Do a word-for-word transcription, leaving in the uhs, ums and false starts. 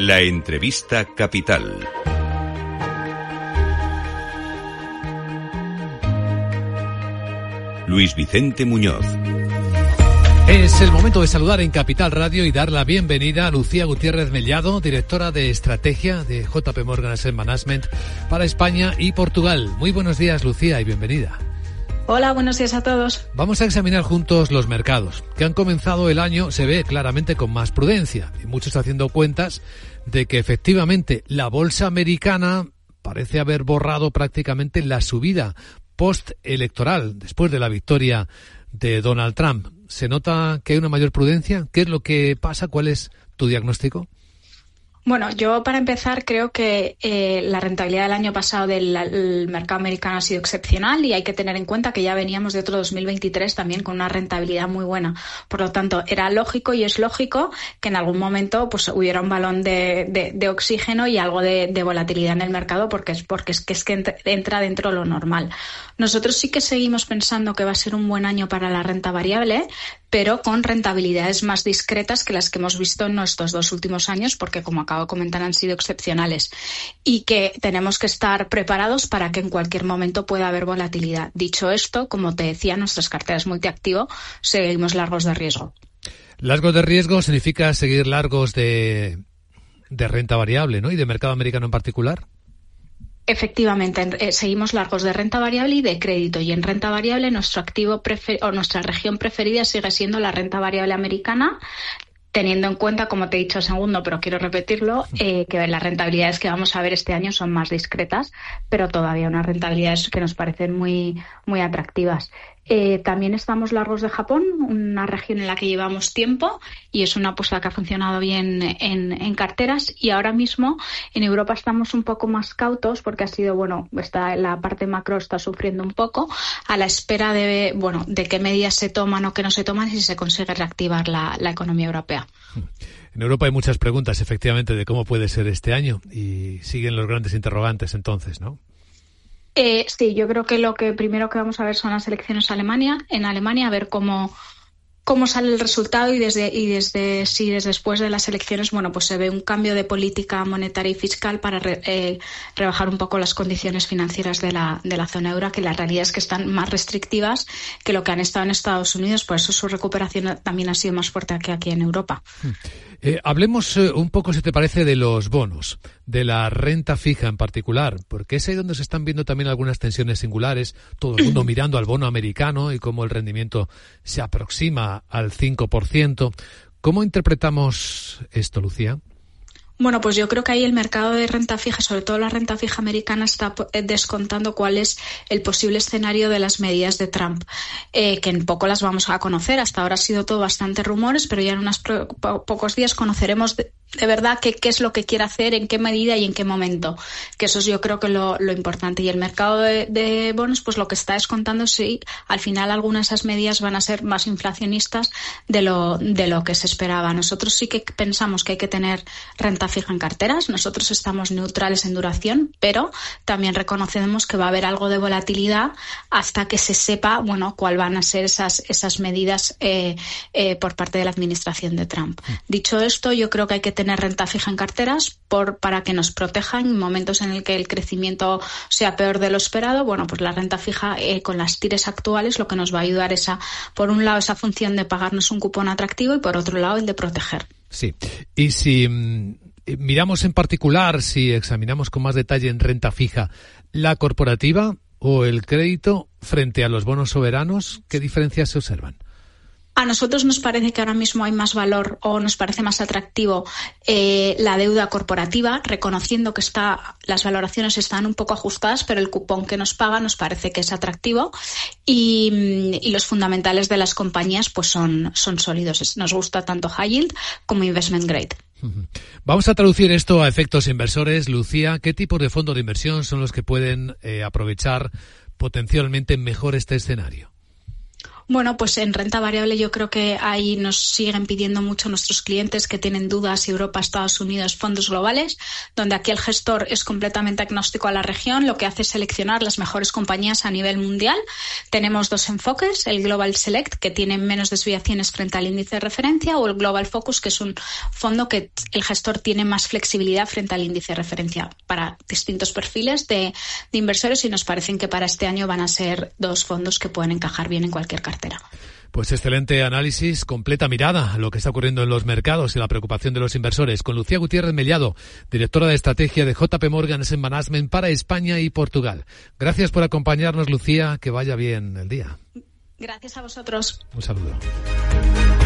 La entrevista capital. Luis Vicente Muñoz. Es el momento de saludar en Capital Radio y dar la bienvenida a Lucía Gutiérrez Mellado, directora de Estrategia de J P Morgan Asset Management para España y Portugal. Muy buenos días, Lucía, y bienvenida. Hola, buenos días a todos. Vamos a examinar juntos los mercados, que han comenzado el año, se ve claramente con más prudencia, y muchos haciendo cuentas de que efectivamente la bolsa americana parece haber borrado prácticamente la subida postelectoral después de la victoria de Donald Trump. ¿Se nota que hay una mayor prudencia? ¿Qué es lo que pasa? ¿Cuál es tu diagnóstico? Bueno, yo para empezar creo que eh, la rentabilidad del año pasado del el mercado americano ha sido excepcional y hay que tener en cuenta que ya veníamos de otro dos mil veintitrés también con una rentabilidad muy buena. Por lo tanto, era lógico y es lógico que en algún momento pues hubiera un balón de, de, de oxígeno y algo de, de volatilidad en el mercado porque es porque es que, es que entra dentro de lo normal. Nosotros sí que seguimos pensando que va a ser un buen año para la renta variable, pero con rentabilidades más discretas que las que hemos visto en estos dos últimos años, porque como acabo de comentar han sido excepcionales y que tenemos que estar preparados para que en cualquier momento pueda haber volatilidad. Dicho esto, como te decía, nuestras carteras multiactivo seguimos largos de riesgo. Largos de riesgo significa seguir largos de, de renta variable, ¿no? Y de mercado americano en particular. Efectivamente, eh, seguimos largos de renta variable y de crédito. Y en renta variable nuestro activo prefer- o nuestra región preferida sigue siendo la renta variable americana, teniendo en cuenta, como te he dicho segundo, pero quiero repetirlo, eh, que las rentabilidades que vamos a ver este año son más discretas, pero todavía unas rentabilidades que nos parecen muy, muy atractivas. Eh, también estamos largos de Japón, una región en la que llevamos tiempo y es una apuesta que ha funcionado bien en, en carteras, y ahora mismo en Europa estamos un poco más cautos porque ha sido, bueno, está, la parte macro está sufriendo un poco a la espera de, bueno, de qué medidas se toman o qué no se toman y si se consigue reactivar la, la economía europea. En Europa hay muchas preguntas, efectivamente, de cómo puede ser este año y siguen los grandes interrogantes entonces, ¿no? Eh, sí, yo creo que lo que primero que vamos a ver son las elecciones en Alemania, en Alemania, a ver cómo, cómo sale el resultado y desde y desde si desde después de las elecciones, bueno, pues se ve un cambio de política monetaria y fiscal para re, eh, rebajar un poco las condiciones financieras de la de la zona euro, que la realidad es que están más restrictivas que lo que han estado en Estados Unidos, por eso su recuperación también ha sido más fuerte que aquí en Europa. Eh, hablemos eh, un poco, si te parece, de los bonos, de la renta fija en particular, porque es ahí donde se están viendo también algunas tensiones singulares, todo el mundo mirando al bono americano y cómo el rendimiento se aproxima al cinco por ciento. ¿Cómo interpretamos esto, Lucía? Bueno, pues yo creo que ahí el mercado de renta fija, sobre todo la renta fija americana, está descontando cuál es el posible escenario de las medidas de Trump, eh, que en poco las vamos a conocer. Hasta ahora ha sido todo bastante rumores, pero ya en unos pro- po- pocos días conoceremos de, de verdad qué, qué es lo que quiere hacer, en qué medida y en qué momento, que eso es yo creo que lo, lo importante. Y el mercado de, de bonos, pues lo que está descontando es si al final algunas de esas medidas van a ser más inflacionistas de lo, de lo que se esperaba. Nosotros sí que pensamos que hay que tener renta fija en carteras. Nosotros estamos neutrales en duración, pero también reconocemos que va a haber algo de volatilidad hasta que se sepa, bueno, cuál van a ser esas esas medidas eh, eh, por parte de la administración de Trump. Dicho esto, yo creo que hay que tener renta fija en carteras por para que nos proteja en momentos en el que el crecimiento sea peor de lo esperado. Bueno, pues la renta fija eh, con las tires actuales lo que nos va a ayudar es a, por un lado, esa función de pagarnos un cupón atractivo y por otro lado el de proteger. Sí, y si mmm, miramos en particular, si examinamos con más detalle en renta fija, la corporativa o el crédito frente a los bonos soberanos, ¿qué diferencias se observan? A nosotros nos parece que ahora mismo hay más valor o nos parece más atractivo eh, la deuda corporativa, reconociendo que está, las valoraciones están un poco ajustadas, pero el cupón que nos paga nos parece que es atractivo y, y los fundamentales de las compañías pues son, son sólidos. Nos gusta tanto high yield como investment grade. Vamos a traducir esto a efectos inversores. Lucía, ¿qué tipos de fondos de inversión son los que pueden eh, aprovechar potencialmente mejor este escenario? Bueno, pues en renta variable yo creo que ahí nos siguen pidiendo mucho nuestros clientes que tienen dudas, Europa, Estados Unidos, fondos globales, donde aquí el gestor es completamente agnóstico a la región, lo que hace es seleccionar las mejores compañías a nivel mundial. Tenemos dos enfoques, el Global Select, que tiene menos desviaciones frente al índice de referencia, o el Global Focus, que es un fondo que el gestor tiene más flexibilidad frente al índice de referencia para distintos perfiles de, de inversores, y nos parecen que para este año van a ser dos fondos que pueden encajar bien en cualquier cartera. Pues excelente análisis, completa mirada a lo que está ocurriendo en los mercados y la preocupación de los inversores. Con Lucía Gutiérrez Mellado, directora de estrategia de J P Morgan Asset Management para España y Portugal. Gracias por acompañarnos, Lucía. Que vaya bien el día. Gracias a vosotros. Un saludo.